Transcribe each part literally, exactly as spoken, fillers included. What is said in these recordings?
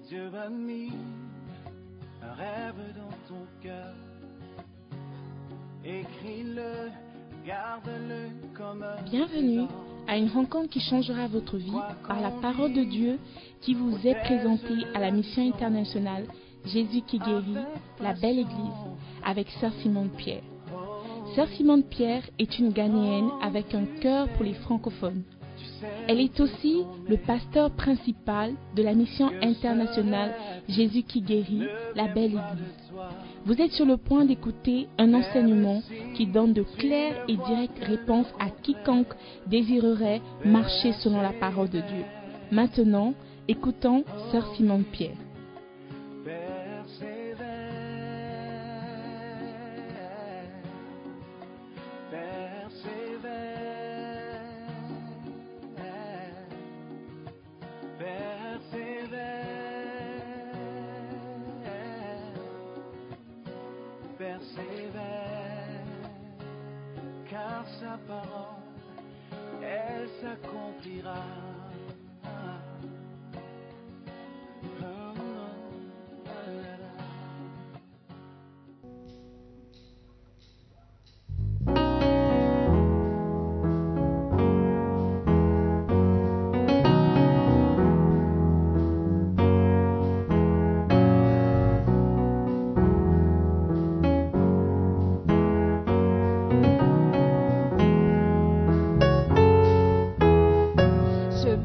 Dieu a mis un rêve dans ton cœur. Écris-le, garde-le comme un Bienvenue trésor. à une rencontre qui changera votre vie par la parole de Dieu qui vous est présentée à la mission internationale Jésus qui guérit, la belle église, avec Sœur Simone Pierre. Sœur Simone Pierre est une Ghanéenne avec un cœur pour les francophones. Elle est aussi le pasteur principal de la mission internationale Jésus qui guérit, la belle église. Vous êtes sur le point d'écouter un enseignement qui donne de claires et directes réponses à quiconque désirerait marcher selon la parole de Dieu. Maintenant, écoutons Sœur Simone Pierre. Persévère, car sa parole, elle s'accomplira. Je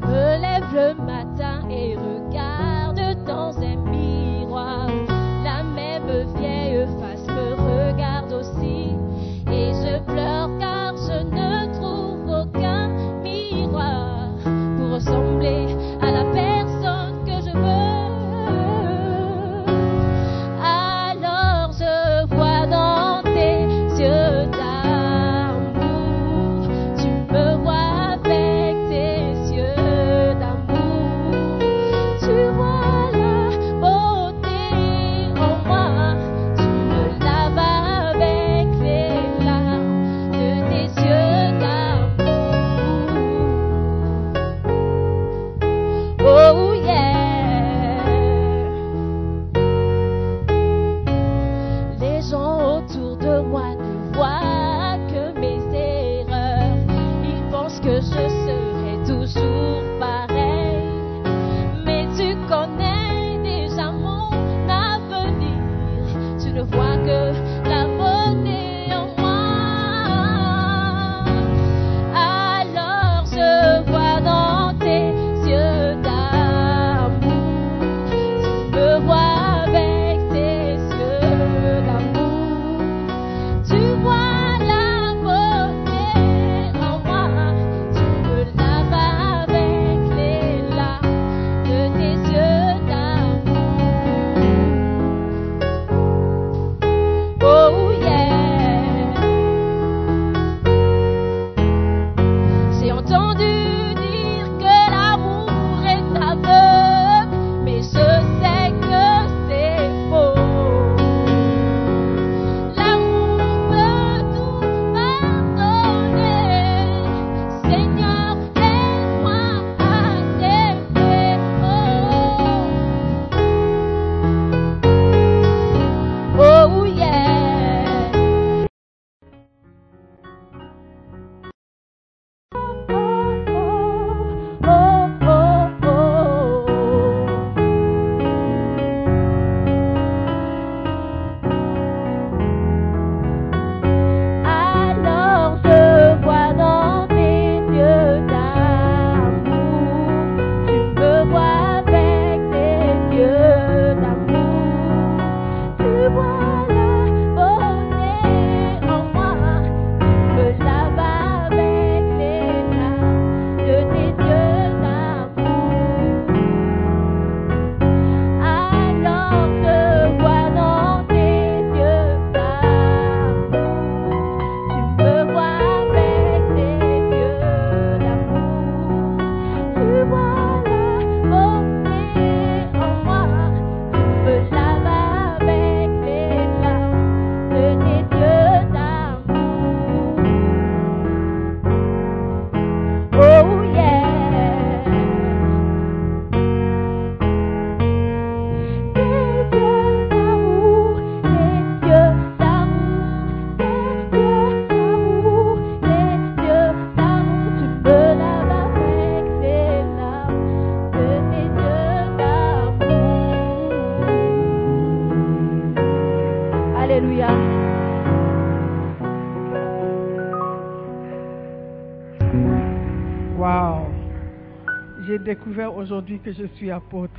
découvert aujourd'hui que je suis apôtre.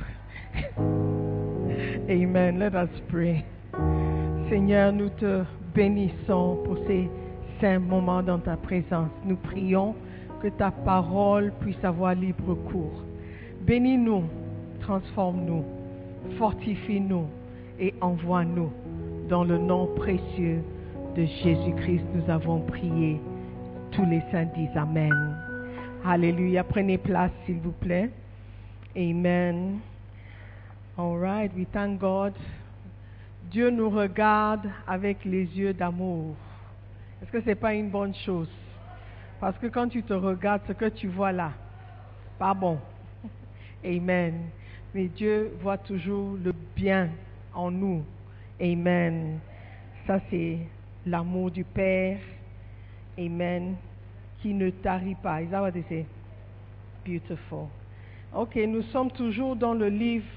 Amen. Let us pray. Seigneur, nous te bénissons pour ces saints moments dans ta présence. Nous prions que ta parole puisse avoir libre cours. Bénis-nous, transforme-nous, fortifie-nous et envoie-nous. Dans le nom précieux de Jésus-Christ, nous avons prié. Tous les saints disent Amen. Alléluia. Prenez place, s'il vous plaît. Amen. All right, we thank God. Dieu nous regarde avec les yeux d'amour. Est-ce que ce n'est pas une bonne chose? Parce que quand tu te regardes, ce que tu vois là, pas bon. Amen. Mais Dieu voit toujours le bien en nous. Amen. Ça, c'est l'amour du Père. Amen. Qui ne tarit pas. Is that what they say? Beautiful. Ok, nous sommes toujours dans le livre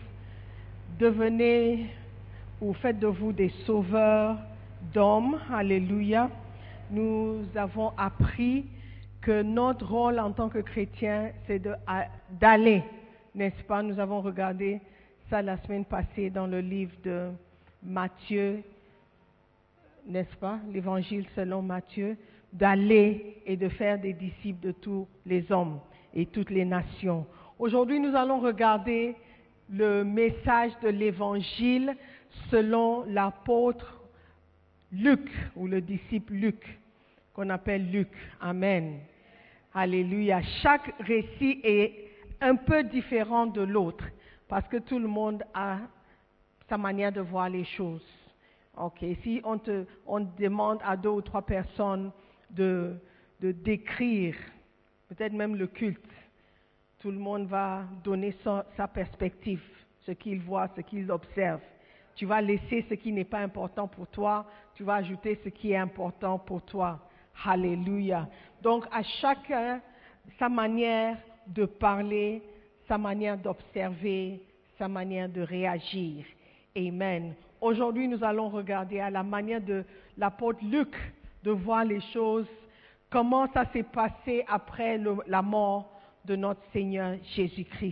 Devenez ou faites de vous des sauveurs d'hommes. Alléluia. Nous avons appris que notre rôle en tant que chrétien, c'est de, d'aller, n'est-ce pas? Nous avons regardé ça la semaine passée dans le livre de Matthieu, n'est-ce pas? L'évangile selon Matthieu, d'aller et de faire des disciples de tous les hommes et toutes les nations. Aujourd'hui, nous allons regarder le message de l'évangile selon l'apôtre Luc, ou le disciple Luc, qu'on appelle Luc. Amen. Alléluia. Chaque récit est un peu différent de l'autre, parce que tout le monde a sa manière de voir les choses. Ok, si on te, on demande à deux ou trois personnes de, de décrire, peut-être même le culte, tout le monde va donner sa, sa perspective, ce qu'il voit, ce qu'il observe. Tu vas laisser ce qui n'est pas important pour toi, tu vas ajouter ce qui est important pour toi. Alléluia. Donc, à chacun, sa manière de parler, sa manière d'observer, sa manière de réagir. Amen. Aujourd'hui, nous allons regarder à la manière de l'apôtre Luc de voir les choses, comment ça s'est passé après le, la mort de notre Seigneur Jésus-Christ.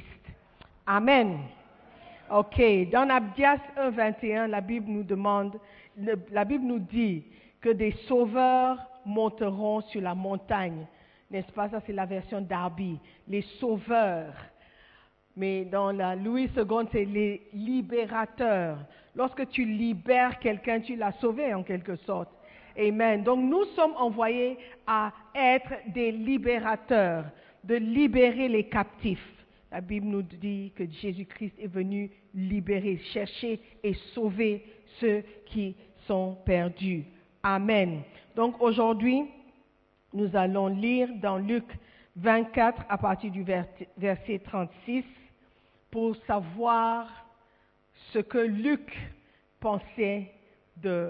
Amen. Ok, dans Abdias un, vingt et un, la Bible nous demande, le, la Bible nous dit que des sauveurs monteront sur la montagne. N'est-ce pas? Ça, c'est la version Darby. Les sauveurs. Mais dans la Louis deux, c'est les libérateurs. Lorsque tu libères quelqu'un, tu l'as sauvé en quelque sorte. Amen. Donc, nous sommes envoyés à être des libérateurs, de libérer les captifs. La Bible nous dit que Jésus-Christ est venu libérer, chercher et sauver ceux qui sont perdus. Amen. Donc aujourd'hui, nous allons lire dans Luc vingt-quatre à partir du verset trente-six pour savoir ce que Luc pensait de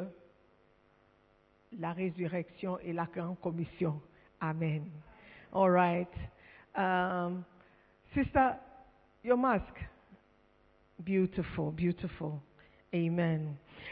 la résurrection et la grande commission. Amen. All right. Um, sister, your mask. Beautiful, beautiful. Amen.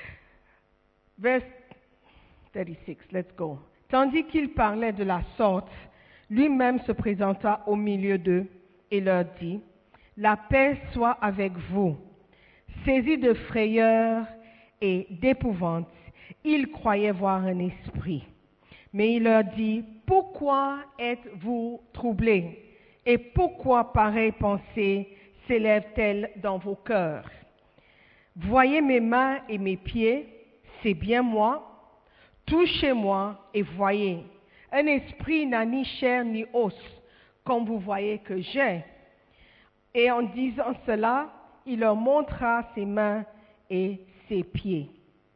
Verse thirty-six, let's go. Tandis qu'il parlait de la sorte, lui-même se présenta au milieu d'eux et leur dit, « La paix soit avec vous. » Saisis de frayeur et d'épouvante, ils croyaient voir un esprit. Mais il leur dit, « Pourquoi êtes-vous troublés? Et pourquoi pareille pensée s'élève-t-elle dans vos cœurs? Voyez mes mains et mes pieds, c'est bien moi. Touchez-moi et voyez. Un esprit n'a ni chair ni os, comme vous voyez que j'ai. » Et en disant cela, il leur montra ses mains et ses pieds.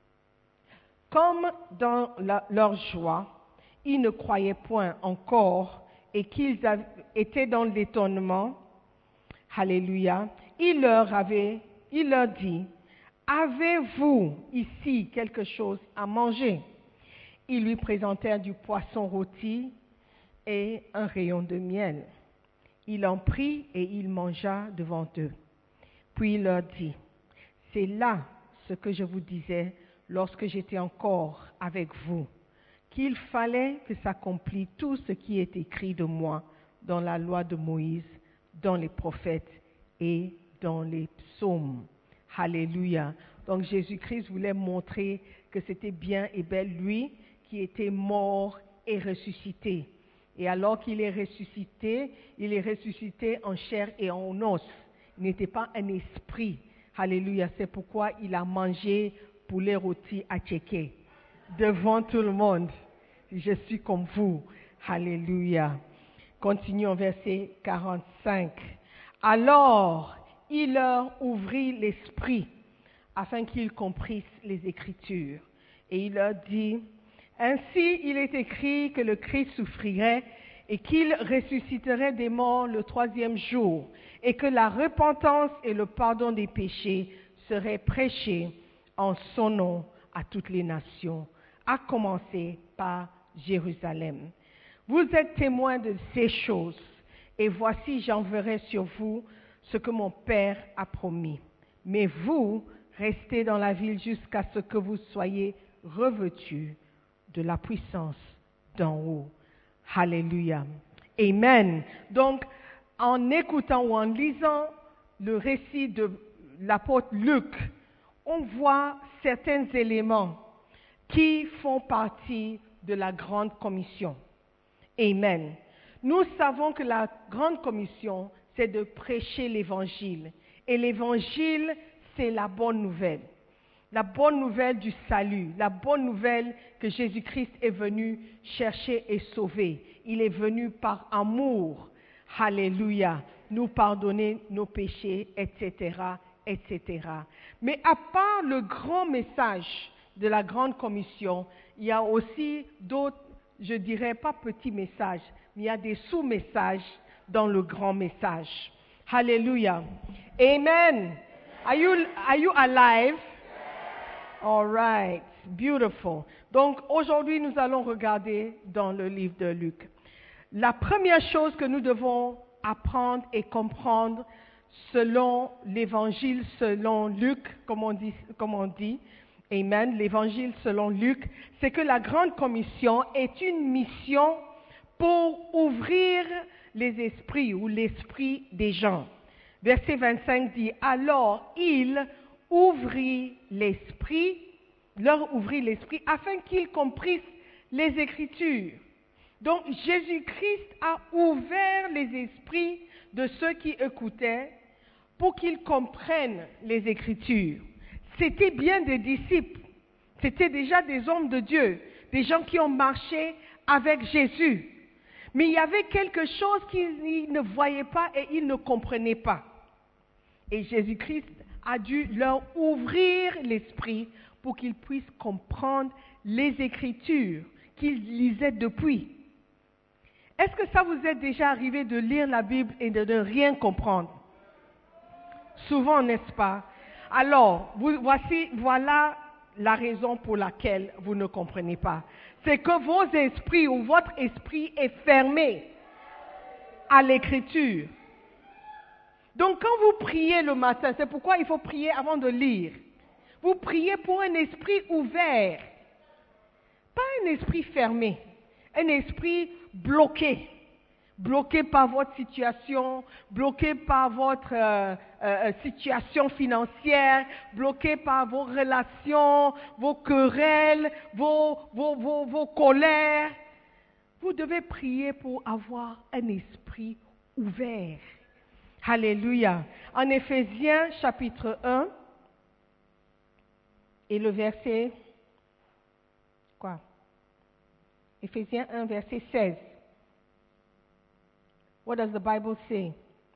Comme dans la, leur joie, ils ne croyaient point encore et qu'ils avaient, étaient dans l'étonnement, alléluia, il leur avait, il leur dit, « Avez-vous ici quelque chose à manger? » Ils lui présentèrent du poisson rôti et un rayon de miel. Il en prit et il mangea devant eux. Puis il leur dit, « C'est là ce que je vous disais lorsque j'étais encore avec vous, qu'il fallait que s'accomplisse tout ce qui est écrit de moi dans la loi de Moïse, dans les prophètes et dans les psaumes. Alléluia. Donc Jésus-Christ voulait montrer que c'était bien et bel lui qui était mort et ressuscité. Et alors qu'il est ressuscité, il est ressuscité en chair et en os. Il n'était pas un esprit. Alléluia. C'est pourquoi il a mangé poulet rôti à Tchéké. Devant tout le monde. Je suis comme vous. Alléluia. Continuons verset quarante-cinq. Alors, il leur ouvrit l'esprit afin qu'ils comprissent les Écritures. Et il leur dit, ainsi il est écrit que le Christ souffrirait et qu'il ressusciterait des morts le troisième jour, et que la repentance et le pardon des péchés seraient prêchés en son nom à toutes les nations, à commencer par Jérusalem. Vous êtes témoins de ces choses, et voici j'enverrai sur vous ce que mon Père a promis. Mais vous, restez dans la ville jusqu'à ce que vous soyez revêtus de la puissance d'en haut. Alléluia. Amen. Donc, en écoutant ou en lisant le récit de l'apôtre Luc, on voit certains éléments qui font partie de la grande commission. Amen. Nous savons que la grande commission, c'est de prêcher l'évangile. Et l'évangile, c'est la bonne nouvelle. La bonne nouvelle du salut, la bonne nouvelle que Jésus-Christ est venu chercher et sauver. Il est venu par amour, alléluia, nous pardonner nos péchés, et cetera, et cetera. Mais à part le grand message de la grande commission, il y a aussi d'autres, je dirais pas petits messages, mais il y a des sous-messages dans le grand message. Alléluia. Amen. Are you, are you alive? All right, beautiful. Donc aujourd'hui, nous allons regarder dans le livre de Luc. La première chose que nous devons apprendre et comprendre selon l'évangile selon Luc, comme on dit, comme on dit, amen, l'évangile selon Luc, c'est que la grande commission est une mission pour ouvrir les esprits ou l'esprit des gens. Verset vingt-cinq dit, alors il ouvrit l'esprit, leur ouvrit l'esprit afin qu'ils comprissent les Écritures. Donc Jésus-Christ a ouvert les esprits de ceux qui écoutaient pour qu'ils comprennent les Écritures. C'était bien des disciples, c'était déjà des hommes de Dieu, des gens qui ont marché avec Jésus. Mais il y avait quelque chose qu'ils ne voyaient pas et ils ne comprenaient pas. Et Jésus-Christ a dû leur ouvrir l'esprit pour qu'ils puissent comprendre les Écritures qu'ils lisaient depuis. Est-ce que ça vous est déjà arrivé de lire la Bible et de ne rien comprendre? Souvent, n'est-ce pas? Alors, vous, voici, voilà la raison pour laquelle vous ne comprenez pas. C'est que vos esprits ou votre esprit est fermé à l'Écriture. Donc, quand vous priez le matin, c'est pourquoi il faut prier avant de lire. Vous priez pour un esprit ouvert, pas un esprit fermé, un esprit bloqué, bloqué par votre situation, bloqué par votre euh, euh, situation financière, bloqué par vos relations, vos querelles, vos, vos, vos, vos colères. Vous devez prier pour avoir un esprit ouvert. Alléluia. En Éphésiens chapitre un et le verset, quoi? Éphésiens un verset seize. What does the Bible say?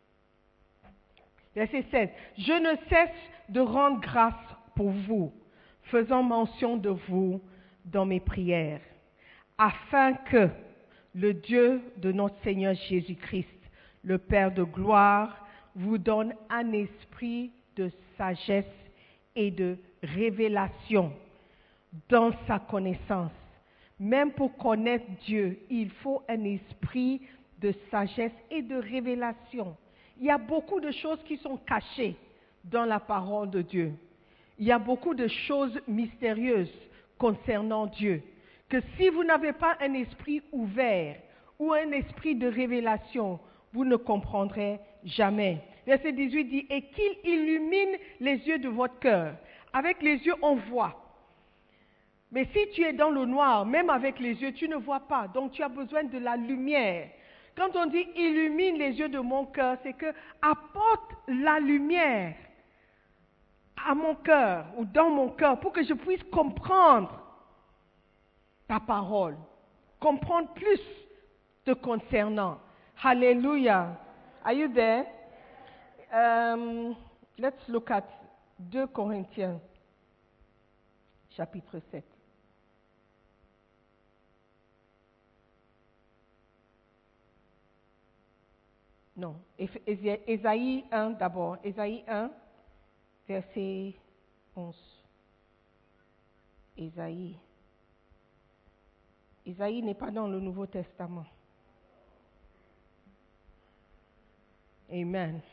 Verset seize. Je ne cesse de rendre grâce pour vous, faisant mention de vous dans mes prières, afin que le Dieu de notre Seigneur Jésus-Christ, le Père de gloire, vous donne un esprit de sagesse et de révélation dans sa connaissance. Même pour connaître Dieu, il faut un esprit de sagesse et de révélation. Il y a beaucoup de choses qui sont cachées dans la parole de Dieu. Il y a beaucoup de choses mystérieuses concernant Dieu, que si vous n'avez pas un esprit ouvert ou un esprit de révélation, vous ne comprendrez jamais. Verset dix-huit dit, et qu'il illumine les yeux de votre cœur. Avec les yeux, on voit. Mais si tu es dans le noir, même avec les yeux, tu ne vois pas. Donc tu as besoin de la lumière. Quand on dit illumine les yeux de mon cœur, c'est que apporte la lumière à mon cœur ou dans mon cœur pour que je puisse comprendre ta parole, comprendre plus te concernant. Hallelujah. Are you there? Um, let's look at deux Corinthiens, chapitre sept. Non, Ésaïe un d'abord. Ésaïe un, verset onze. Ésaïe. Ésaïe n'est pas dans le Nouveau Testament. Amen.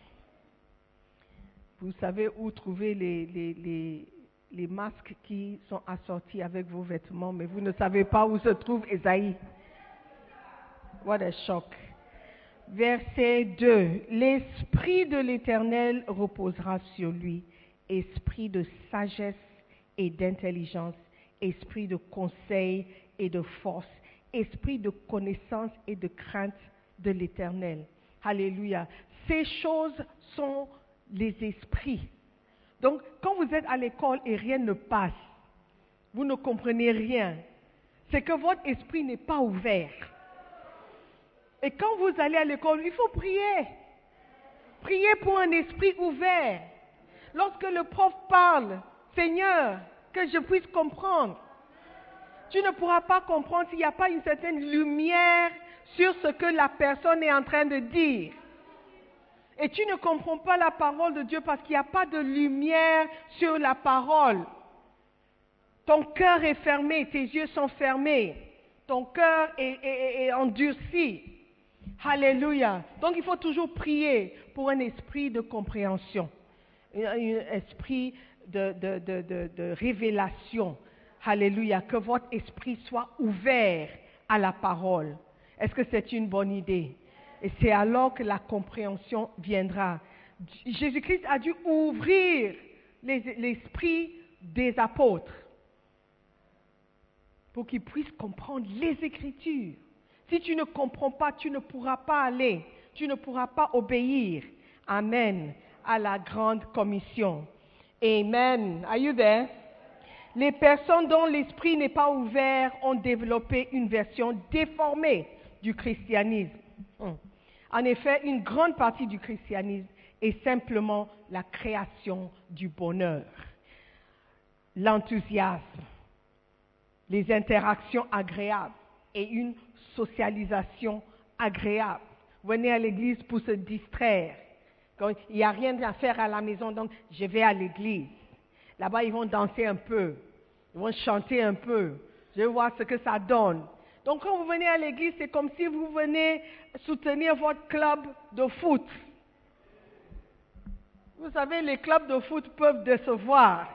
Vous savez où trouver les, les, les, les masques qui sont assortis avec vos vêtements, mais vous ne savez pas où se trouve Ésaïe. What a shock. Verset deux. L'Esprit de l'Éternel reposera sur lui, esprit de sagesse et d'intelligence, esprit de conseil et de force, esprit de connaissance et de crainte de l'Éternel. Alléluia. Ces choses sont les esprits. Donc, quand vous êtes à l'école et rien ne passe, vous ne comprenez rien, c'est que votre esprit n'est pas ouvert. Et quand vous allez à l'école, il faut prier. Prier pour un esprit ouvert. Lorsque le prof parle, Seigneur, que je puisse comprendre. Tu ne pourras pas comprendre s'il n'y a pas une certaine lumière sur ce que la personne est en train de dire. Et tu ne comprends pas la parole de Dieu parce qu'il n'y a pas de lumière sur la parole. Ton cœur est fermé, tes yeux sont fermés. Ton cœur est, est, est endurci. Alléluia. Donc il faut toujours prier pour un esprit de compréhension, un esprit de, de, de, de, de révélation. Alléluia. Que votre esprit soit ouvert à la parole. Est-ce que c'est une bonne idée? Et c'est alors que la compréhension viendra. Jésus-Christ a dû ouvrir les, l'esprit des apôtres pour qu'ils puissent comprendre les Écritures. Si tu ne comprends pas, tu ne pourras pas aller, tu ne pourras pas obéir. Amen. À la grande commission. Amen. Are you there? Les personnes dont l'esprit n'est pas ouvert ont développé une version déformée du christianisme. En effet, une grande partie du christianisme est simplement la création du bonheur, l'enthousiasme, les interactions agréables et une socialisation agréable. Venez à l'église pour se distraire. Quand il n'y a rien à faire à la maison, donc je vais à l'église. Là-bas, ils vont danser un peu, ils vont chanter un peu. Je vais voir ce que ça donne. Donc, quand vous venez à l'église, c'est comme si vous venez soutenir votre club de foot. Vous savez, les clubs de foot peuvent décevoir.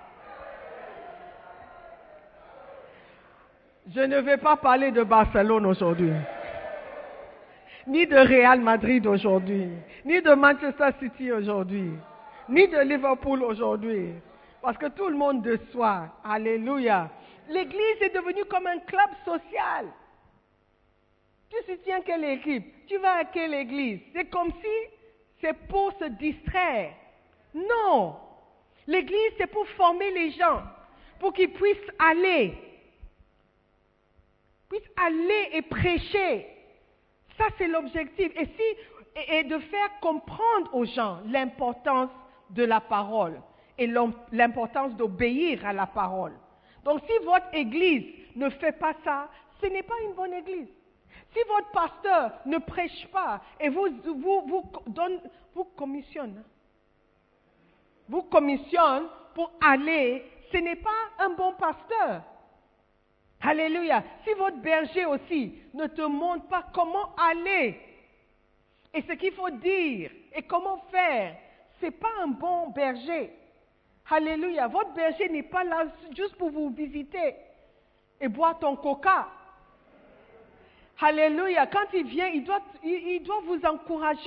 Je ne vais pas parler de Barcelone aujourd'hui, ni de Real Madrid aujourd'hui, ni de Manchester City aujourd'hui, ni de Liverpool aujourd'hui, parce que tout le monde déçoit. Alléluia. L'église est devenue comme un club social. Tu soutiens quelle équipe? Tu vas à quelle église? C'est comme si c'est pour se distraire. Non. L'église, c'est pour former les gens, pour qu'ils puissent aller, puissent aller et prêcher. Ça, c'est l'objectif. Et, si, et, et de faire comprendre aux gens l'importance de la parole et l'importance d'obéir à la parole. Donc, si votre église ne fait pas ça, ce n'est pas une bonne église. Si votre pasteur ne prêche pas et vous, vous, vous, donne, vous commissionne, vous commissionne pour aller, ce n'est pas un bon pasteur. Alléluia. Si votre berger aussi ne te montre pas comment aller et ce qu'il faut dire et comment faire, ce n'est pas un bon berger. Alléluia. Votre berger n'est pas là juste pour vous visiter et boire ton coca. Alléluia. Quand il vient, il doit, il, il doit vous encourager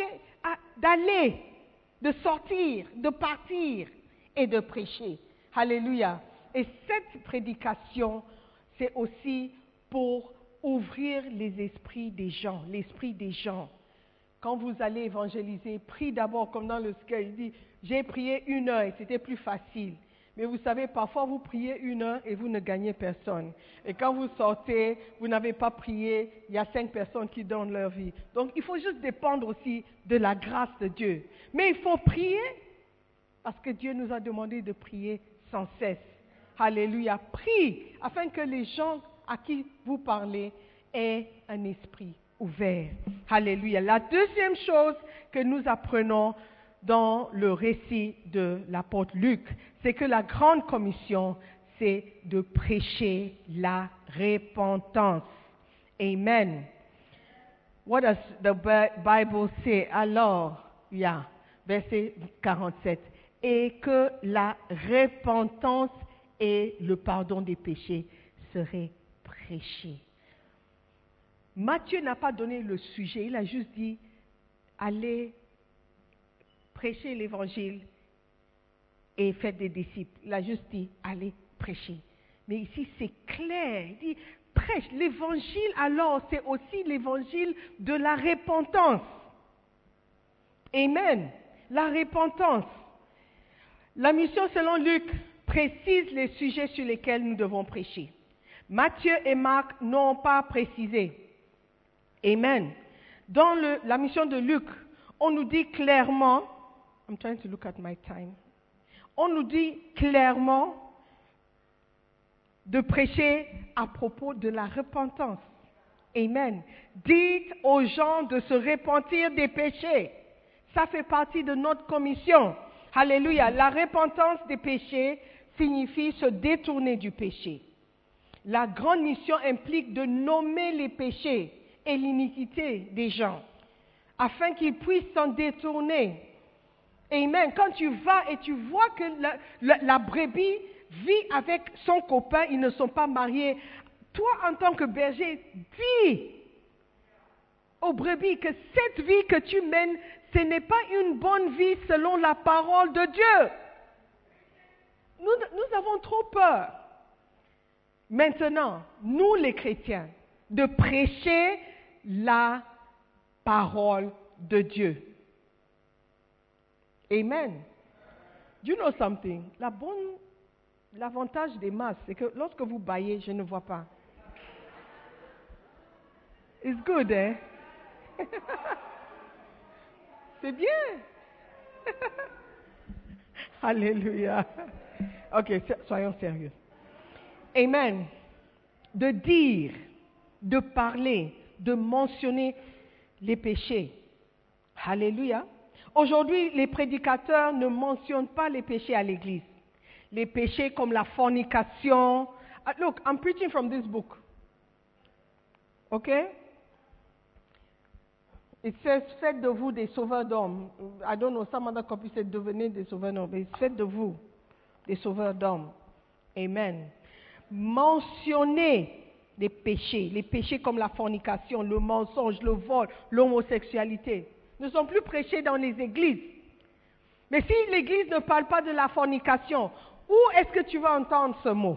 à, d'aller, de sortir, de partir et de prêcher. Alléluia. Et cette prédication, c'est aussi pour ouvrir les esprits des gens, l'esprit des gens. Quand vous allez évangéliser, prie d'abord, comme dans le sketch, il dit, j'ai prié une heure et c'était plus facile. Mais vous savez, parfois vous priez une heure et vous ne gagnez personne. Et quand vous sortez, vous n'avez pas prié, il y a cinq personnes qui donnent leur vie. Donc il faut juste dépendre aussi de la grâce de Dieu. Mais il faut prier parce que Dieu nous a demandé de prier sans cesse. Alléluia. Prie afin que les gens à qui vous parlez aient un esprit ouvert. Alléluia. La deuxième chose que nous apprenons dans le récit de l'apôtre Luc, c'est que la grande commission, c'est de prêcher la repentance. Amen. What does the Bible say? Alors, yeah, verset quarante-sept. Et que la repentance et le pardon des péchés seraient prêchés. Matthieu n'a pas donné le sujet, il a juste dit, allez prêcher l'évangile et faites des disciples. Il a juste dit, allez prêcher. Mais ici, c'est clair. Il dit, prêche. L'évangile, alors, c'est aussi l'évangile de la repentance. Amen. La repentance. La mission selon Luc précise les sujets sur lesquels nous devons prêcher. Matthieu et Marc n'ont pas précisé. Amen. Dans le, la mission de Luc, on nous dit clairement, I'm trying to look at my time. On nous dit clairement de prêcher à propos de la repentance. Amen. Dites aux gens de se repentir des péchés. Ça fait partie de notre commission. Alléluia. La repentance des péchés signifie se détourner du péché. La grande mission implique de nommer les péchés et l'iniquité des gens, afin qu'ils puissent s'en détourner. Amen. Quand tu vas et tu vois que la, la, la brebis vit avec son copain, ils ne sont pas mariés, toi en tant que berger, dis aux brebis que cette vie que tu mènes, ce n'est pas une bonne vie selon la parole de Dieu. Nous, nous avons trop peur. Maintenant, nous les chrétiens, de prêcher la parole de Dieu. Amen. Do you know something? La bonne, l'avantage des masques, c'est que lorsque vous baillez, je ne vois pas. It's good, hein? C'est bien. Alléluia. Ok, soyons sérieux. Amen. De dire, de parler, de mentionner les péchés. Alléluia. Aujourd'hui, les prédicateurs ne mentionnent pas les péchés à l'église. Les péchés comme la fornication. Look, I'm preaching from this book. Okay? It says, faites de vous des sauveurs d'hommes. I don't know, some other copies say, devenez des sauveurs d'hommes. Mais faites de vous des sauveurs d'hommes. Amen. Mentionnez les péchés, les péchés comme la fornication, le mensonge, le vol, l'homosexualité, ne sont plus prêchés dans les églises. Mais si l'église ne parle pas de la fornication, où est-ce que tu vas entendre ce mot?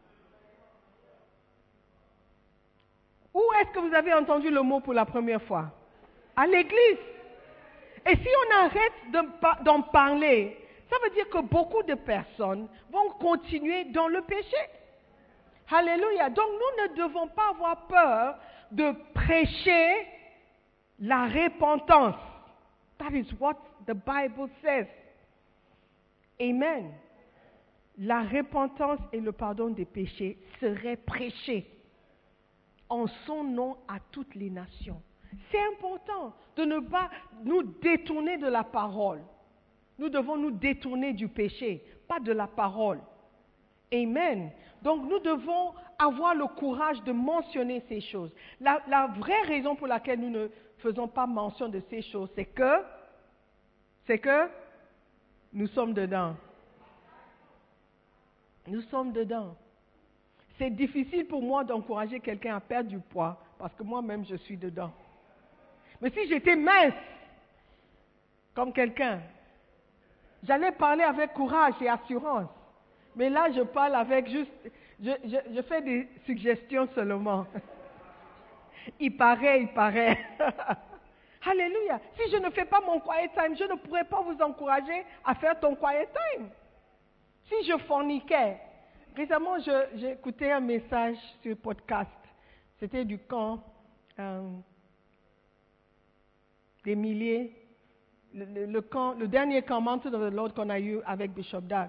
Où est-ce que vous avez entendu le mot pour la première fois? À l'église. Et si on arrête d'en parler, ça veut dire que beaucoup de personnes vont continuer dans le péché. Alléluia. Donc nous ne devons pas avoir peur de prêcher la repentance. That is what the Bible says. Amen. La repentance et le pardon des péchés seraient prêchés en son nom à toutes les nations. C'est important de ne pas nous détourner de la parole. Nous devons nous détourner du péché, pas de la parole. Amen. Donc nous devons avoir le courage de mentionner ces choses. La, la vraie raison pour laquelle nous ne faisons pas mention de ces choses, c'est que, c'est que nous sommes dedans. Nous sommes dedans. C'est difficile pour moi d'encourager quelqu'un à perdre du poids parce que moi-même je suis dedans. Mais si j'étais mince, Comme quelqu'un. J'allais parler avec courage et assurance. Mais là, je parle avec juste... Je, je, je fais des suggestions seulement. Il paraît, il paraît. Alléluia. Si je ne fais pas mon quiet time, je ne pourrais pas vous encourager à faire ton quiet time. Si je forniquais. Récemment, je, j'ai écouté un message sur podcast. C'était du camp euh, des milliers. Le, le, le, camp, le dernier camp Mountain of the Lord qu'on a eu avec Bishop Dag.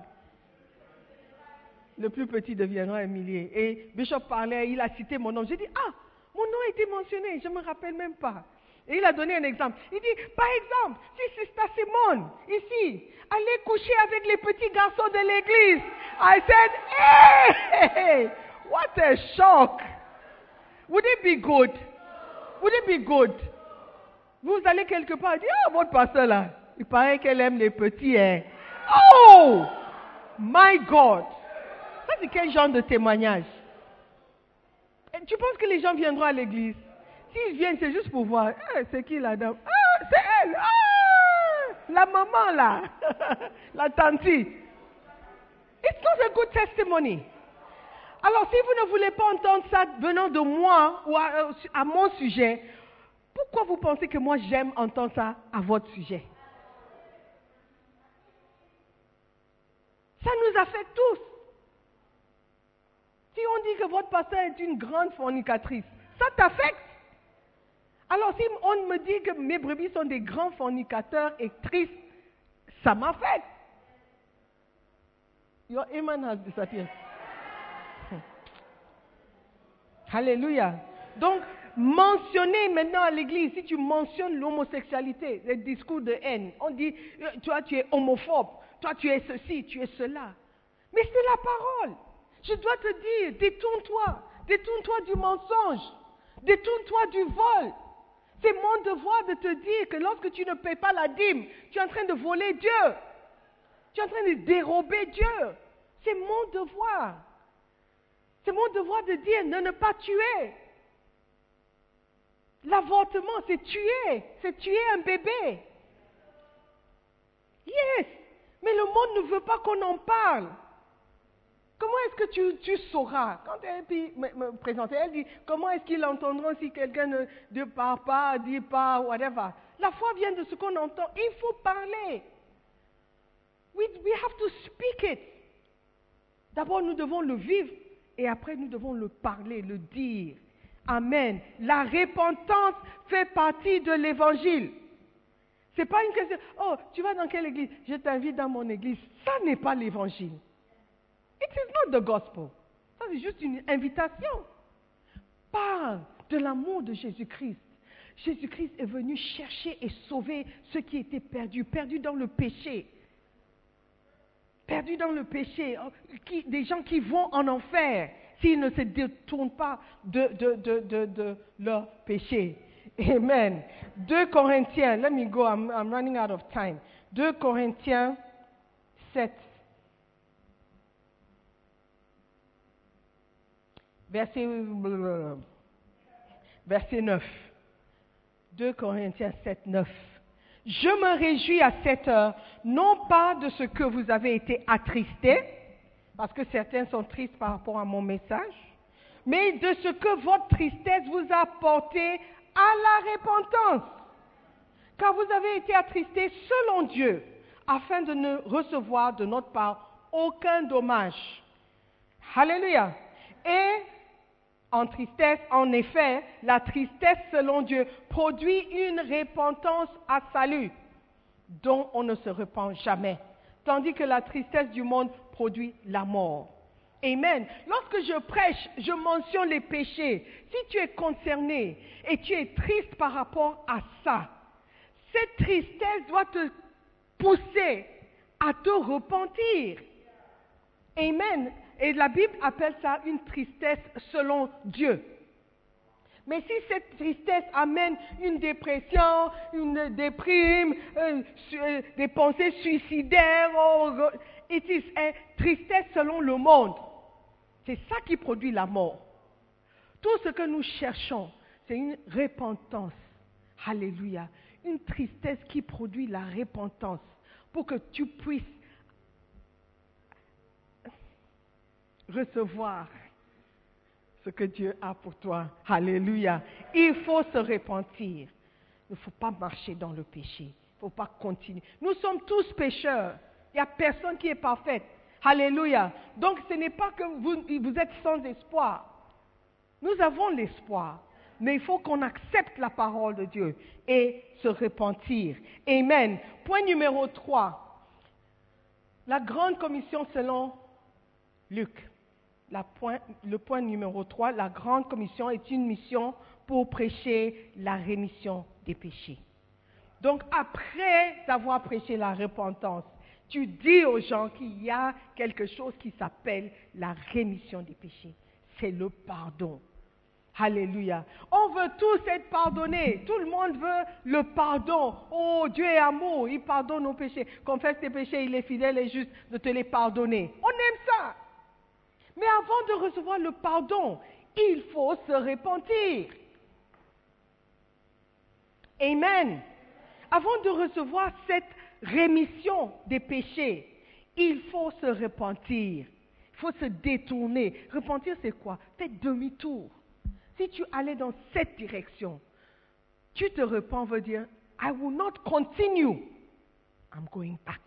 Le plus petit deviendra un millier. Et Bishop parlait, il a cité mon nom. J'ai dit, ah, mon nom a été mentionné, je ne me rappelle même pas. Et il a donné un exemple. Il dit, par exemple, si Sister Simone, ici, allait coucher avec les petits garçons de l'église. I said, hey, hey, what a shock. Would it be good? Would it be good? Vous allez quelque part et dire, ah, votre pasteur là, il paraît qu'elle aime les petits, hein. Oh, my God. Ça, c'est quel genre de témoignage? Et tu penses que les gens viendront à l'église? S'ils viennent, c'est juste pour voir. Ah, c'est qui la dame? Ah, c'est elle. Ah, la maman là. La tante. It's not a good testimony. Alors, si vous ne voulez pas entendre ça venant de moi ou à, à mon sujet, pourquoi vous pensez que moi j'aime entendre ça à votre sujet? Ça nous affecte tous. Si on dit que votre pasteur est une grande fornicatrice, ça t'affecte. Alors si on me dit que mes brebis sont des grands fornicateurs et tristes, ça m'affecte. Your amen has disappeared. Alléluia. Donc, mentionner maintenant à l'église, si tu mentionnes l'homosexualité, les discours de haine, on dit, toi tu es homophobe, toi tu es ceci, tu es cela. Mais c'est la parole. Je dois te dire, détourne-toi, détourne-toi du mensonge, détourne-toi du vol. C'est mon devoir de te dire que lorsque tu ne paies pas la dîme, tu es en train de voler Dieu. Tu es en train de dérober Dieu. C'est mon devoir. C'est mon devoir de dire ne ne pas tuer. L'avortement, c'est tuer. C'est tuer un bébé. Yes. Mais le monde ne veut pas qu'on en parle. Comment est-ce que tu, tu sauras? Quand elle me, me présentait, elle dit, comment est-ce qu'ils l'entendront si quelqu'un ne, ne parle pas, dit pas, whatever. La foi vient de ce qu'on entend. Il faut parler. We, we have to speak it. D'abord, nous devons le vivre et après, nous devons le parler, le dire. Amen. La repentance fait partie de l'évangile. C'est pas une question, oh, tu vas dans quelle église? Je t'invite dans mon église. Ça n'est pas l'évangile. It is not the gospel. Ça, c'est juste une invitation. Parle de l'amour de Jésus-Christ. Jésus-Christ est venu chercher et sauver ceux qui étaient perdus, perdus dans le péché. Perdus dans le péché. Qui, des gens qui vont en enfer s'ils ne se détournent pas de, de, de, de, de leur péché. Amen. deux Corinthiens, let me go, I'm, I'm running out of time. deux Corinthiens sept. Verset, verset neuf. deux Corinthiens sept, neuf. Je me réjouis à cette heure, non pas de ce que vous avez été attristés, parce que certains sont tristes par rapport à mon message, mais de ce que votre tristesse vous a porté à la repentance. Car vous avez été attristés selon Dieu, afin de ne recevoir de notre part aucun dommage. Alléluia. Et en tristesse, en effet, la tristesse selon Dieu produit une repentance à salut, dont on ne se repent jamais. Tandis que la tristesse du monde produit la mort. Amen. Lorsque je prêche, je mentionne les péchés. Si tu es concerné et tu es triste par rapport à ça, cette tristesse doit te pousser à te repentir. Amen. Et la Bible appelle ça une tristesse selon Dieu. Mais si cette tristesse amène une dépression, une déprime, euh, euh, des pensées suicidaires, oh, it is a tristesse selon le monde. C'est ça qui produit la mort. Tout ce que nous cherchons, c'est une repentance. Alléluia. une tristesse qui produit la repentance pour que tu puisses recevoir ce que Dieu a pour toi. Alléluia. Il faut se repentir. Il ne faut pas marcher dans le péché. Il ne faut pas continuer. Nous sommes tous pécheurs. Il n'y a personne qui est parfait. Alléluia. Donc ce n'est pas que vous, vous êtes sans espoir. Nous avons l'espoir. Mais il faut qu'on accepte la parole de Dieu et se repentir. Amen. Point numéro trois. La grande commission selon Luc. La point, le point numéro trois, la grande commission est une mission pour prêcher la rémission des péchés. Donc après avoir prêché la repentance, tu dis aux gens qu'il y a quelque chose qui s'appelle la rémission des péchés. C'est le pardon. Alléluia. On veut tous être pardonnés. Tout le monde veut le pardon. Oh, Dieu est amour. Il pardonne nos péchés. Confesse tes péchés, il est fidèle et juste de te les pardonner. On aime ça. Mais avant de recevoir le pardon, il faut se repentir. Amen. Avant de recevoir cette rémission des péchés, il faut se repentir. Il faut se détourner. Repentir, c'est quoi? Faites demi-tour. Si tu allais dans cette direction, tu te repens, veut dire, I will not continue. I'm going back.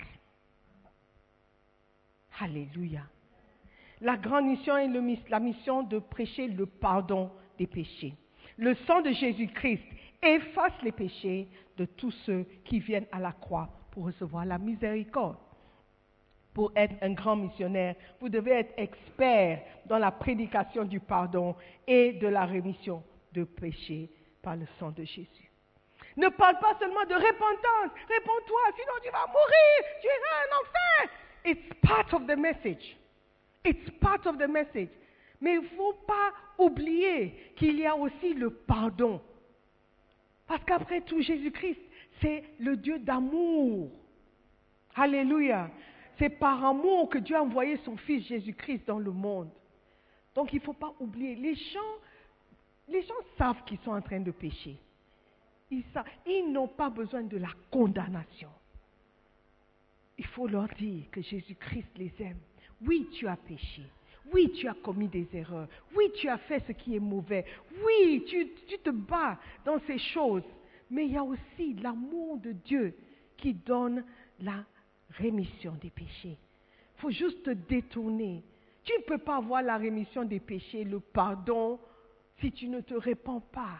Alléluia. La grande mission est le, la mission de prêcher le pardon des péchés. Le sang de Jésus-Christ efface les péchés de tous ceux qui viennent à la croix pour recevoir la miséricorde. Pour être un grand missionnaire, vous devez être expert dans la prédication du pardon et de la rémission de péchés par le sang de Jésus. Ne parle pas seulement de repentance. Réponds-toi, sinon tu vas mourir, tu iras en enfer. It's part of the message. It's part of the message. Mais il ne faut pas oublier qu'il y a aussi le pardon. Parce qu'après tout, Jésus-Christ, c'est le Dieu d'amour. Alléluia. C'est par amour que Dieu a envoyé son Fils Jésus-Christ dans le monde. Donc il ne faut pas oublier. Les gens, les gens savent qu'ils sont en train de pécher. Ils savent, ils n'ont pas besoin de la condamnation. Il faut leur dire que Jésus-Christ les aime. Oui, tu as péché. Oui, tu as commis des erreurs. Oui, tu as fait ce qui est mauvais. Oui, tu, tu te bats dans ces choses. Mais il y a aussi l'amour de Dieu qui donne la rémission des péchés. Il faut juste te détourner. Tu ne peux pas avoir la rémission des péchés, le pardon, si tu ne te répands pas.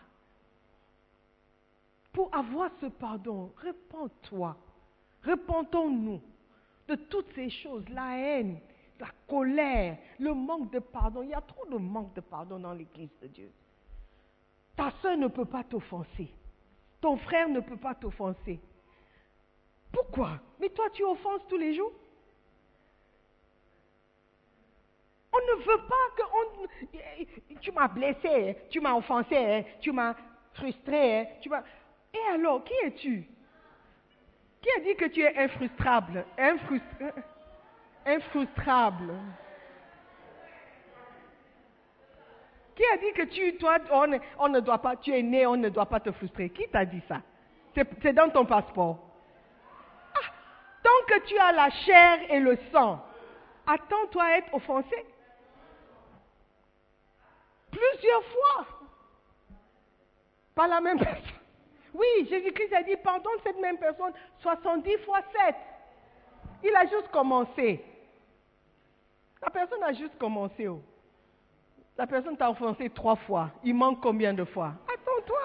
Pour avoir ce pardon, repens-toi. Repentons-nous de toutes ces choses, la haine, la colère, le manque de pardon. Il y a trop de manque de pardon dans l'Église de Dieu. Ta soeur ne peut pas t'offenser. Ton frère ne peut pas t'offenser. Pourquoi? Mais toi, tu offenses tous les jours. On ne veut pas que... On, tu m'as blessé, tu m'as offensé, tu m'as frustré. Tu m'as... Et alors, qui es-tu? Qui a dit que tu es infrustrable? Infrustra... Infrustrable. Qui a dit que tu, toi, on, on ne doit pas, tu es né, on ne doit pas te frustrer? Qui t'a dit ça? C'est, c'est dans ton passeport. Ah, tant que tu as la chair et le sang, attends-toi à être offensé. Plusieurs fois. Par la même personne. Oui, Jésus-Christ a dit, pardonne cette même personne soixante-dix fois sept. Il a juste commencé. La personne a juste commencé. Oh. La personne t'a offensé trois fois. Il manque combien de fois? Attends-toi.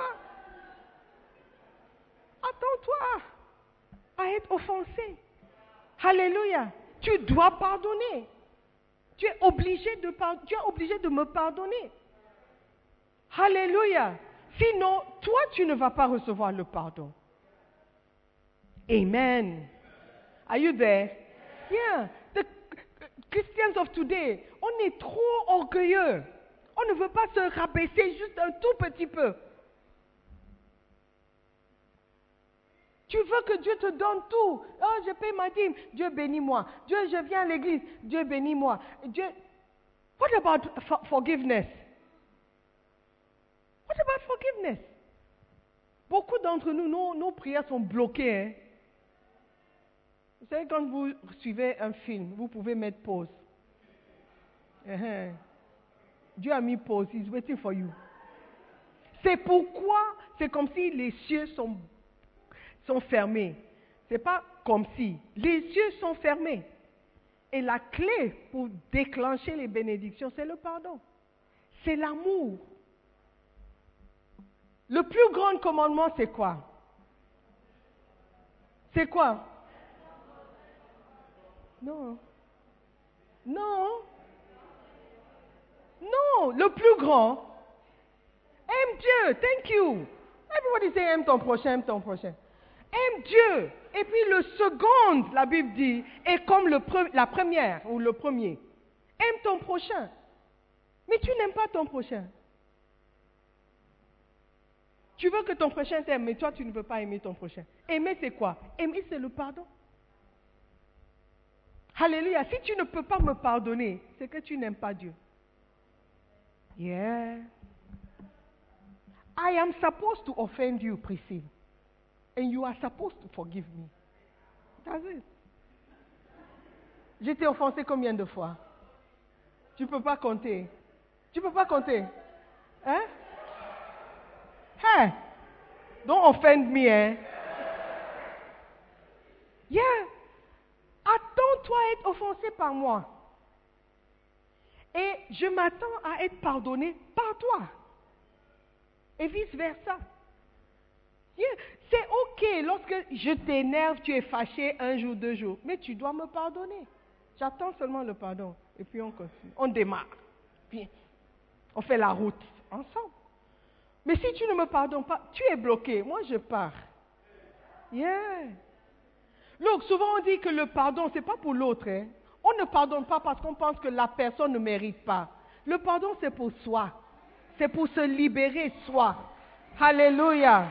Attends-toi à être offensé. Alléluia. Tu dois pardonner. Tu es obligé de, tu es obligé de me pardonner. Alléluia. Sinon, toi, tu ne vas pas recevoir le pardon. Amen. Are you there? Yeah. The Christians of today, on est trop orgueilleux. On ne veut pas se rabaisser juste un tout petit peu. Tu veux que Dieu te donne tout. Oh, je paie ma dîme. Dieu bénis-moi. Dieu, je viens à l'église. Dieu bénis-moi. Dieu... What about for- forgiveness? What about forgiveness? beaucoup d'entre nous, nos, nos prières sont bloquées. Hein? Vous savez, quand vous suivez un film, vous pouvez mettre pause. Uh-huh. Dieu a mis pause, he's waiting for you. C'est pourquoi, c'est comme si les cieux sont, sont fermés. C'est pas comme si, les cieux sont fermés. Et la clé pour déclencher les bénédictions, c'est le pardon. C'est l'amour. Le plus grand commandement, c'est quoi? C'est quoi? Non. Non. Non, le plus grand. Aime Dieu, thank you. Everybody say aime ton prochain, aime ton prochain. Aime Dieu. Et puis le second, la Bible dit, est comme le pre- la première ou le premier. Aime ton prochain. Mais tu n'aimes pas ton prochain. Tu veux que ton prochain t'aime, mais toi tu ne veux pas aimer ton prochain. Aimer c'est quoi? Aimer c'est le pardon. Alléluia. Si tu ne peux pas me pardonner, c'est que tu n'aimes pas Dieu. Yeah. I am supposed to offend you, Priscilla. And you are supposed to forgive me. That's it. Je t'ai offensé combien de fois? Tu ne peux pas compter. Tu ne peux pas compter. Hein? Hey! Don't offend me, hein? Yeah. Attends-toi à être offensé par moi. Et je m'attends à être pardonné par toi. Et vice-versa. Yeah. C'est ok lorsque je t'énerve, tu es fâché un jour, deux jours. Mais tu dois me pardonner. J'attends seulement le pardon. Et puis on continue. On démarre. Puis on fait la route ensemble. Mais si tu ne me pardonnes pas, tu es bloqué. Moi, je pars. Yeah. Look, souvent on dit que le pardon, ce n'est pas pour l'autre. Hein. On ne pardonne pas parce qu'on pense que la personne ne mérite pas. Le pardon, c'est pour soi. C'est pour se libérer soi. Alléluia.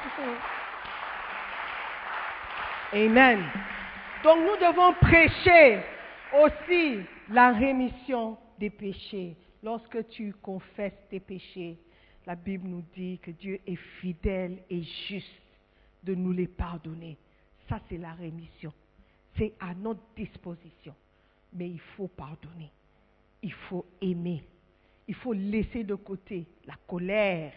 Amen. Donc nous devons prêcher aussi la rémission des péchés. Lorsque tu confesses tes péchés, la Bible nous dit que Dieu est fidèle et juste de nous les pardonner. Ça, c'est la rémission. C'est à notre disposition. Mais il faut pardonner. Il faut aimer. Il faut laisser de côté la colère.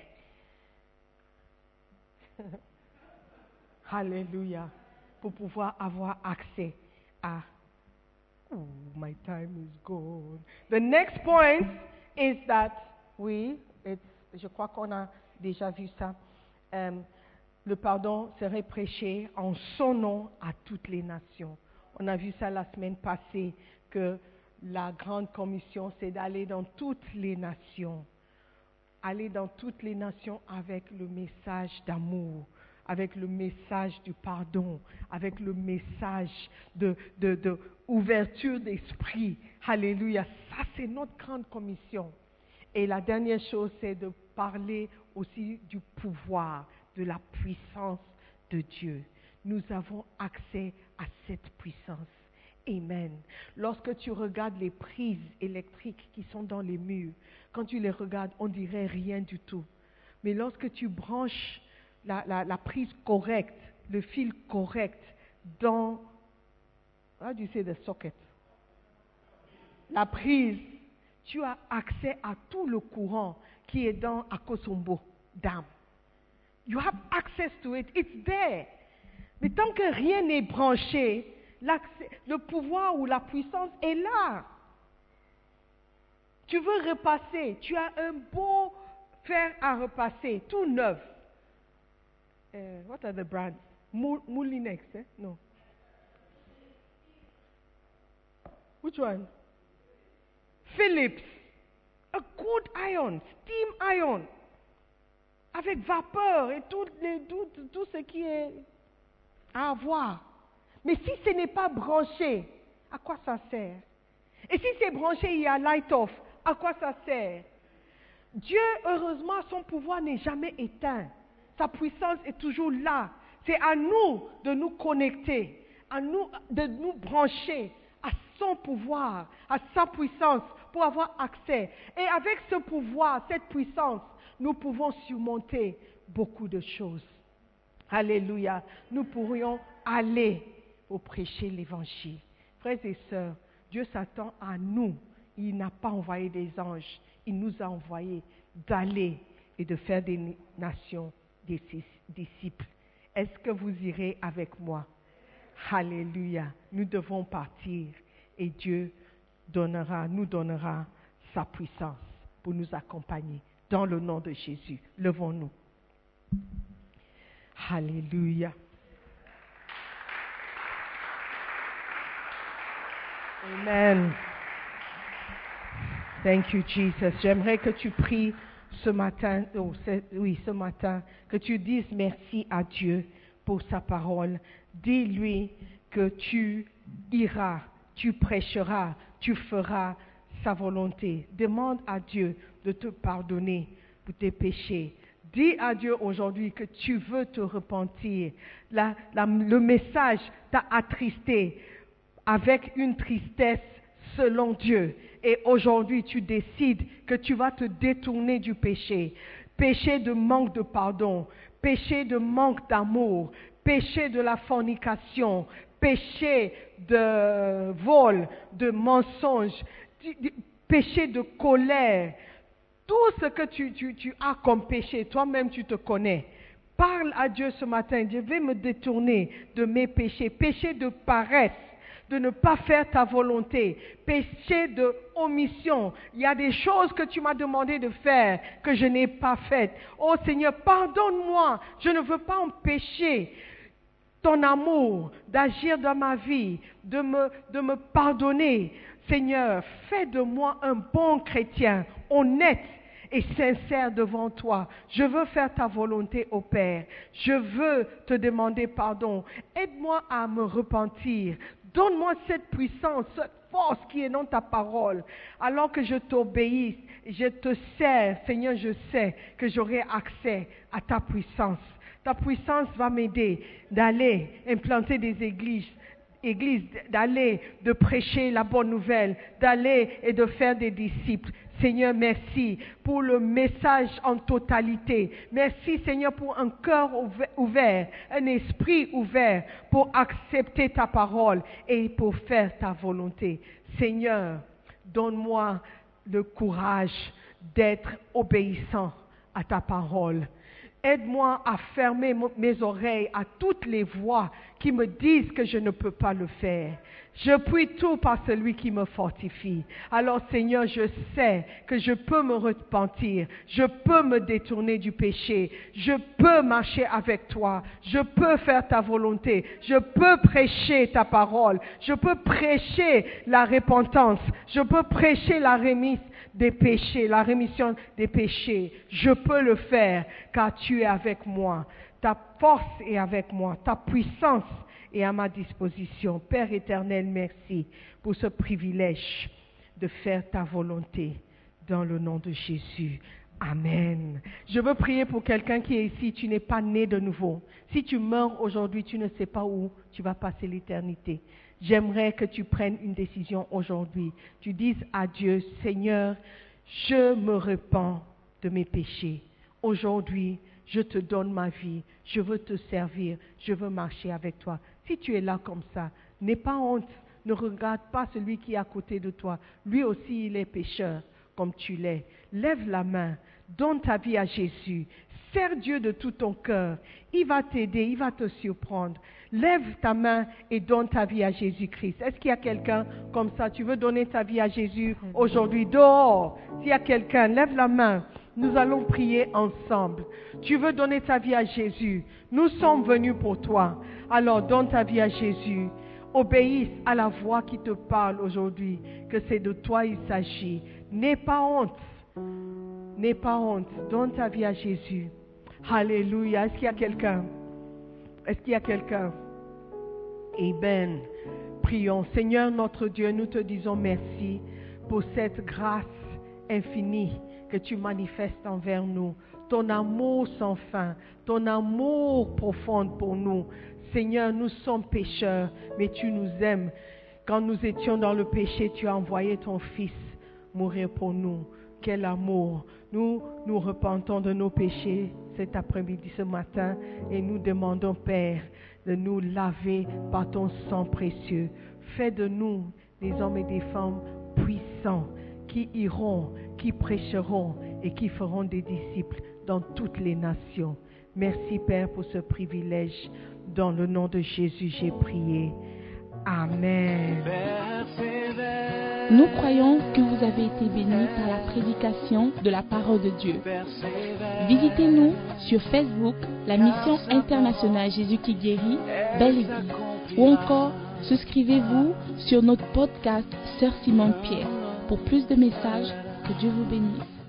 Alléluia. Pour pouvoir avoir accès à... Oh, my time is gone. The next point is that, oui, it's, je crois qu'on a déjà vu ça. Um, le pardon serait prêché en son nom à toutes les nations. On a vu ça la semaine passée, que la grande commission, c'est d'aller dans toutes les nations. Aller dans toutes les nations avec le message d'amour, avec le message du pardon, avec le message de, de, de ouverture d'esprit. Alléluia. Ça, c'est notre grande commission. Et la dernière chose, c'est de parler aussi du pouvoir, de la puissance de Dieu. Nous avons accès à cette puissance. Amen. Lorsque tu regardes les prises électriques qui sont dans les murs, quand tu les regardes, on dirait rien du tout. Mais lorsque tu branches la, la, la prise correcte, le fil correct dans, how do you say the socket? La prise, tu as accès à tout le courant qui est dans Akosombo Dam. You have access to it. It's there. Mais tant que rien n'est branché, le pouvoir ou la puissance est là. Tu veux repasser, tu as un beau fer à repasser, tout neuf. Uh, what are the brands? Moulinex, eh? No. Which one? Philips. A good iron, steam iron. Avec vapeur et tout, les, tout, tout ce qui est à avoir. Mais si ce n'est pas branché, à quoi ça sert? Et si c'est branché, il y a light off, à quoi ça sert? Dieu, heureusement, son pouvoir n'est jamais éteint. Sa puissance est toujours là. C'est à nous de nous connecter, à nous de nous brancher à son pouvoir, à sa puissance pour avoir accès. Et avec ce pouvoir, cette puissance, nous pouvons surmonter beaucoup de choses. Alléluia. Nous pourrions aller pour prêcher l'évangile. Frères et sœurs, Dieu s'attend à nous. Il n'a pas envoyé des anges. Il nous a envoyés d'aller et de faire des nations des disciples. Est-ce que vous irez avec moi? Alléluia. Nous devons partir et Dieu donnera, nous donnera sa puissance pour nous accompagner. Dans le nom de Jésus, levons-nous. Alléluia. Amen. Thank you, Jesus. J'aimerais que tu pries ce matin, oh, oui, ce matin, que tu dises merci à Dieu pour sa parole. Dis-lui que tu iras, tu prêcheras, tu feras sa volonté. Demande à Dieu de te pardonner pour tes péchés. Dis à Dieu aujourd'hui que tu veux te repentir. La, la, le message t'a attristé avec une tristesse selon Dieu. Et aujourd'hui, tu décides que tu vas te détourner du péché. Péché de manque de pardon, péché de manque d'amour, péché de la fornication, péché de vol, de mensonge, péché de colère. Tout ce que tu, tu, tu as comme péché, toi-même tu te connais. Parle à Dieu ce matin. Je vais me détourner de mes péchés. Péché de paresse, de ne pas faire ta volonté. Péché de omission. Il y a des choses que tu m'as demandé de faire que je n'ai pas faites. Oh Seigneur, pardonne-moi. Je ne veux pas empêcher ton amour d'agir dans ma vie, de me, de me pardonner. Seigneur, fais de moi un bon chrétien, honnête et sincère devant toi. Je veux faire ta volonté, ô Père. Je veux te demander pardon. Aide-moi à me repentir. Donne-moi cette puissance, cette force qui est dans ta parole. Alors que je t'obéisse, je te sers, Seigneur, je sais que j'aurai accès à ta puissance. Ta puissance va m'aider d'aller implanter des églises, églises, d'aller, de prêcher la bonne nouvelle, d'aller et de faire des disciples. Seigneur, merci pour le message en totalité. Merci, Seigneur, pour un cœur ouvert, un esprit ouvert pour accepter ta parole et pour faire ta volonté. Seigneur, donne-moi le courage d'être obéissant à ta parole. Aide-moi à fermer mes oreilles à toutes les voix qui me disent que je ne peux pas le faire. Je puis tout par celui qui me fortifie. Alors Seigneur, je sais que je peux me repentir, je peux me détourner du péché, je peux marcher avec toi, je peux faire ta volonté, je peux prêcher ta parole, je peux prêcher la repentance, je peux prêcher la remise des péchés, la rémission des péchés. Je peux le faire car tu es avec moi. Ta force est avec moi, ta puissance est à ma disposition. Père éternel, merci pour ce privilège de faire ta volonté dans le nom de Jésus. Amen. Je veux prier pour quelqu'un qui est ici, tu n'es pas né de nouveau. Si tu meurs aujourd'hui, tu ne sais pas où tu vas passer l'éternité. J'aimerais que tu prennes une décision aujourd'hui. Tu dises à Dieu, Seigneur, je me repens de mes péchés. Aujourd'hui, je te donne ma vie. Je veux te servir. Je veux marcher avec toi. Si tu es là comme ça, n'aie pas honte. Ne regarde pas celui qui est à côté de toi. Lui aussi, il est pécheur, comme tu l'es. Lève la main. Donne ta vie à Jésus. Sers Dieu de tout ton cœur. Il va t'aider, il va te surprendre. Lève ta main et donne ta vie à Jésus-Christ. Est-ce qu'il y a quelqu'un comme ça? Tu veux donner ta vie à Jésus aujourd'hui? Dehors. S'il y a quelqu'un, lève la main. Nous allons prier ensemble. Tu veux donner ta vie à Jésus? Nous sommes venus pour toi. Alors donne ta vie à Jésus. Obéisse à la voix qui te parle aujourd'hui, que c'est de toi il s'agit. N'aie pas honte. N'aie pas honte. Donne ta vie à Jésus. Alléluia. Est-ce qu'il y a quelqu'un? Est-ce qu'il y a quelqu'un? Amen. Prions. Seigneur notre Dieu, nous te disons merci pour cette grâce infinie que tu manifestes envers nous. Ton amour sans fin, ton amour profond pour nous. Seigneur, nous sommes pécheurs, mais tu nous aimes. Quand nous étions dans le péché, tu as envoyé ton Fils mourir pour nous. Quel amour! Nous nous repentons de nos péchés, cet après-midi, ce matin, et nous demandons, Père, de nous laver par ton sang précieux. Fais de nous des hommes et des femmes puissants qui iront, qui prêcheront et qui feront des disciples dans toutes les nations. Merci, Père, pour ce privilège. Dans le nom de Jésus, j'ai prié. Amen. Nous croyons que vous avez été bénis par la prédication de la parole de Dieu. Visitez-nous sur Facebook, la Mission Internationale Jésus qui guérit, Belle Église, ou encore souscrivez-vous sur notre podcast Sœur Simone Pierre. Pour plus de messages, que Dieu vous bénisse.